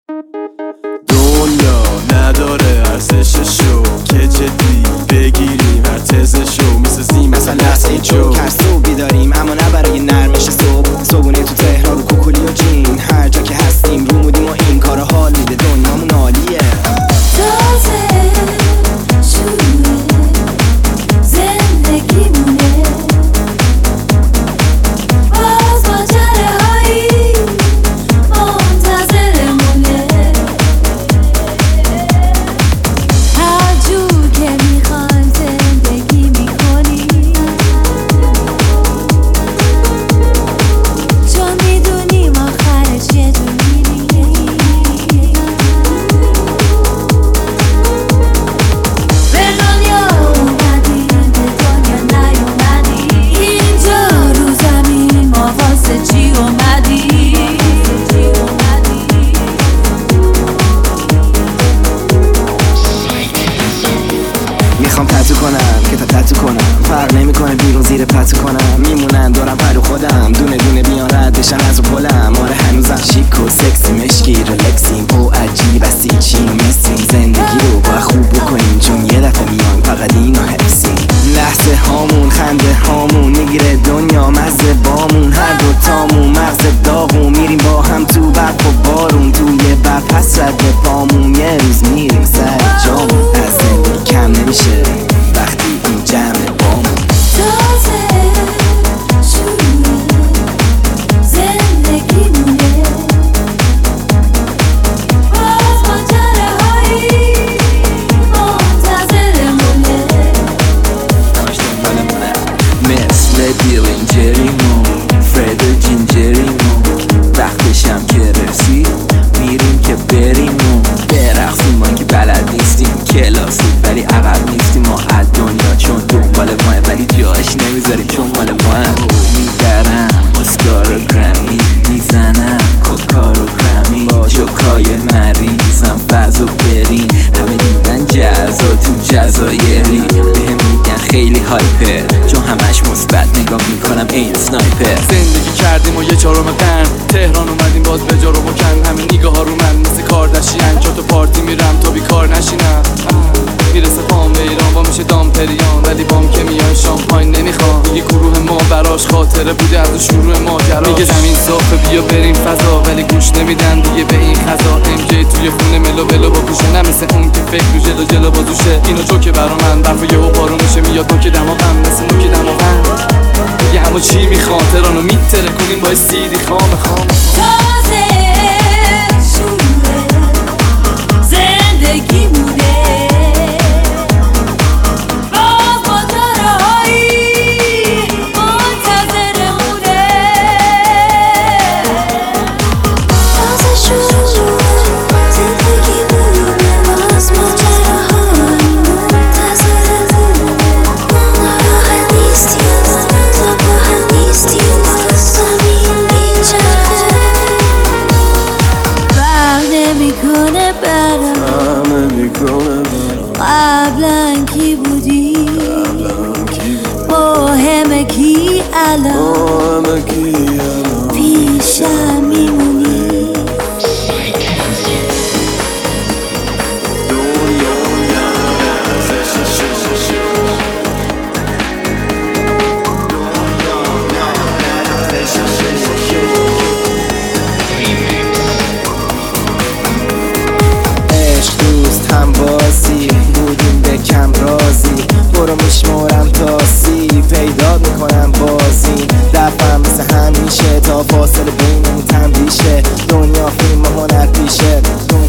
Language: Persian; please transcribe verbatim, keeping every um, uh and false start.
دنیا نداره ارزششو که جدی بگیریم هر تزشو میسازیم مثلا لحظه جو کرسو بیداریم اما نه برای نرمش صبح صبحونه تو تهران رو کوکولی و جین هر جا که هستیم رو مودیم و این کار حال میده دنیامون عالیه. تازه شروع زندگیمونه باز ماجره هایی منتظرمونه هر جور که میخوایم زندگی میکنیم چون میدونیم آخرش یه جور میریم به دنیا اومدیم به دنیا نیومدیم اینجا رو زمین ما واسه چی اومدیم میخوام تتو کنم که تا تتو کنم فرق نمیکنه بیرون زیر پتو کنم میمونن دورم پرو خودم دونه دونه بیان رد بشن از رو پلم آره هنوزم شیک و سکسی مشکی رلکسیم او عجیب از چین و مسیم زندگی رو باید خوب بکنیم چون یه دفعه میان فقط اینو حفظیم لحظه هامون خنده هامون میگیره دنیا مزه بامون هر دوتامون مغز داغون میریم با هم تو برف و بارون توی برف پس رد پامون یه روز میریم سر جامون از زندگی کم نمیشه وقتی این جمع بامون تازه شروع زندگیمونه باز ماجره هایی منتظرمونه همش دنبالمونه مثل دیلین جریمون فرد و جینجریمون وقتشم که رسید میریم که بریم و برقصیم ما که بلد نیستیم کلاسی ولی عقب نیستیم ما از دنیا چون دنبال ماه ولی جاش نمیذاریم چون مال ماه میبرم اسکار و گرمی میزنم کوکار و گرمی با جوکای مریضم فضا برین همه دیدن جزا تو جزایری بهم میگن خیلی هایپر چون همش مثبت نگاه میکنم این سنایپر زندگی کردیم و یه چهارم قرن تهران اومدیم باز به جا رو مکن همین نگاه ها رو من مثل کاردشیان چا تو پارتی میرم تا بیکار نشینم میرسه پام به ایران با میشه دامپریان ولی بام که میان شامپاین نمیخوام میگه گروه ما براش خاطره بوده از شروع ماجرا میگه زمین صافه بیا بریم فضا ولی گوش نمیدن دیگه به این خزا ام جی توی خونه ملو بلو با پوشه نه مثل اون که فکر رو جلو جلو بازوشه اینو جوکه برا من برف یهو پارو میشه میاد نوک دماغم مثل نوک دماغم دیگه همو چی میخوام تهرانو میتره کنیم با سیدی خام خام تازه شروع زندگیمونه باز ماجره هایی منتظرمونه تازه شروع زندگیمونه باز ماجره هایی منتظرمونه ما راحت نیستیم تا با هم نیستیم زمین میچرخه فرق نمیکنه برام قبلا کی بودی مهمه کی الان پیشم میمونی هم بازی بودیم به کم رازی برو میشمارم تا سی پیدا میکنم بازی دفعه مثل همیشه تا فاصله بینمون تمدیشه دنیا فیلم هنر پیشه